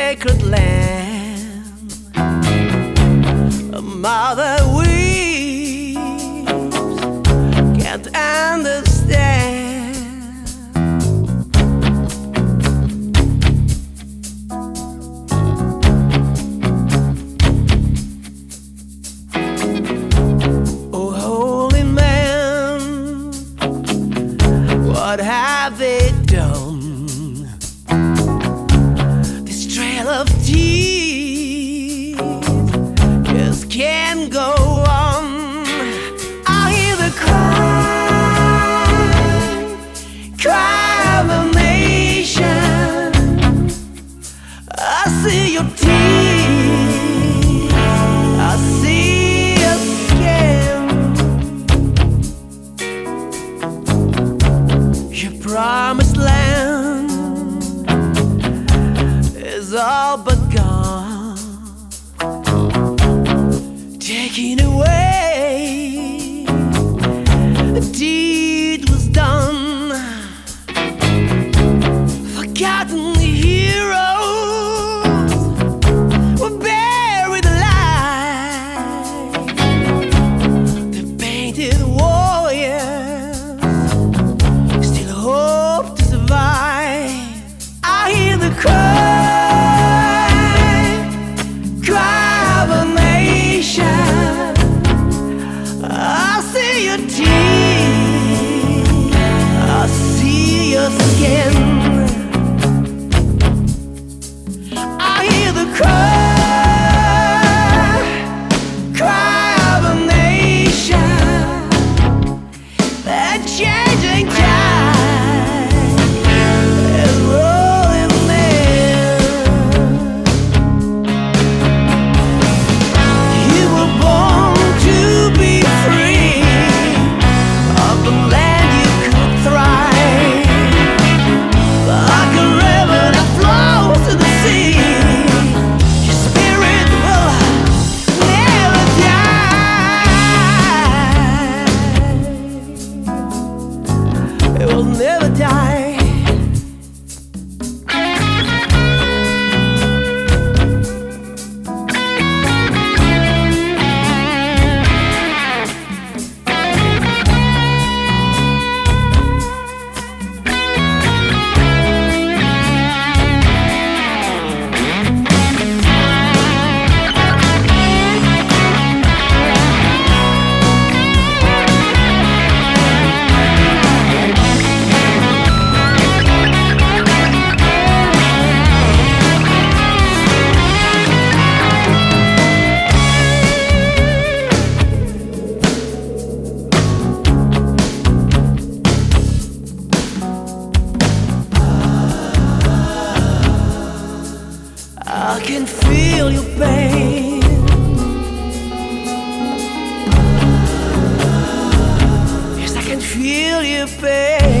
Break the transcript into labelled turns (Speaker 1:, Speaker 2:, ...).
Speaker 1: sacred land. A mother weeps, can't understand. Oh, holy man, what have they done? This trail of tears just can't go on. I hear the cry of a nation. I see your tears, I see your skin. Your promised land is all but gone, taking away the deed was done. Forgotten heroes were buried alive. The painted warriors still hope to survive. I hear the cry of a nation. I see your tears, I see your skin. I hear the cry of a nation. That changing tide is rolling in. You were born to be free, of the land you could thrive, like a river that flows to the sea. Your spirit will never die. It will never die. I can feel your pain. Yes, I can feel your pain.